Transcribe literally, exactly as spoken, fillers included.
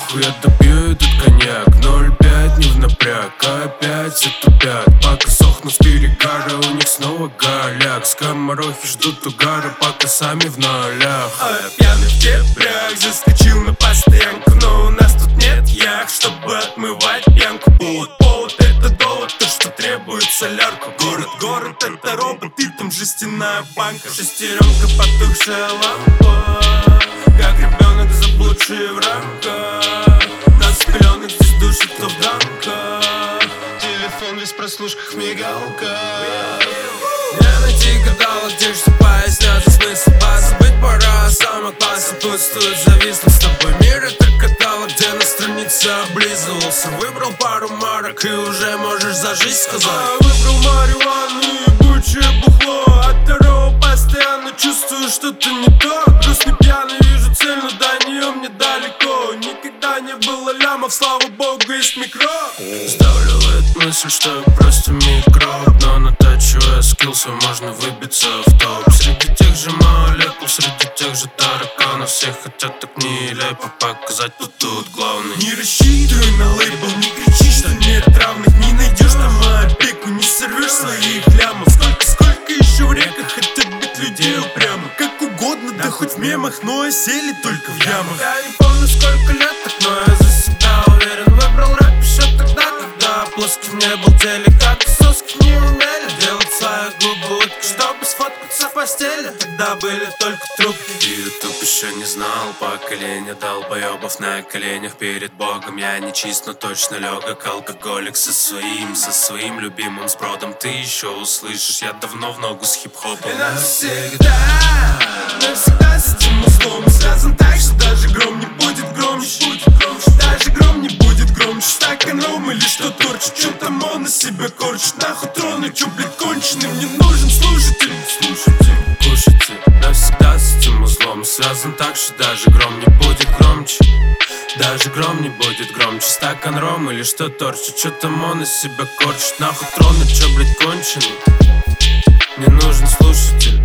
Нахуй я допью этот коньяк, ноль пять не в напряг, а опять все тупят. Пока сохнут с перегара, у них снова голяк. Скоморохи ждут угара, пока сами в нолях. А я пьяный в дебрях, заскочил на постоянку, но у нас тут нет ях, чтобы отмывать пьянку. Повод, повод, это довод, то, что требует солярку. Город, город, это робот, и там жестяная банка. Шестеренка, потухшая лампа, как ребенок, заблудший в рамках. Нас пеленок здесь душит, кто в рамках. Телефон весь в прослушках, мигалка. Не найти каталог, где же пояснять смысл базы. Быть пора, самый класс отсутствует, зависнуть с тобой. Мир это каталог, где на странице облизывался. Выбрал пару марок и уже можешь за жизнь сказать. А выбрал марихуану и ебучее бухло. От второго постоянно чувствую что-то не то. Грустный пьяный, вижу цель, но до нее мне далеко. Никогда не было лямов, слава богу, есть микро. Сдавливает мысль, что я просто микроб, но натачивая скилл свой можно выбиться в топ. Среди тех же молекул, среди тех же тараканов. Все хотят так нелепо показать, кто тут главный. Не рассчитывай на лейбл, не кричи, что нет равных. Не найдешь там опеку, не сорвешь своих лямов. Сколько, сколько еще в реках хотят быть людей упрямо. Как угодно, да хоть в мемах, но осели только в ямах. Я не помню сколько лет так, но я за себя уверен. Выбрал рэп еще тогда, когда плоским не был деликат. Соски не умели делать свою губу утки, чтобы сфоткаться в постели. Тогда были только трубки. И ютуб еще не знал поколения долбоебов на коленях перед богом. Я не чист, но точно легок алкоголик со своим, со своим любимым сбродом. Ты еще услышишь, я давно в ногу с хип-хопом. И навсегда, навсегда с этим узлом связан так, что даже гром не будет громче. Даже гром не будет громче. Стакан ром или что торчит, что там он на себя корчит. Нахуй трону, чё, блядь, конченый. Мне нужен слушатель, слушатель. Кушайте, навсегда с этим узлом связан так, что даже гром не будет громче. Даже гром не будет громче. Стакан ром или что торчит, что там он из себя корчит. Нахуй тронуть, чё, блядь, конченый. Мне нужен слушатель.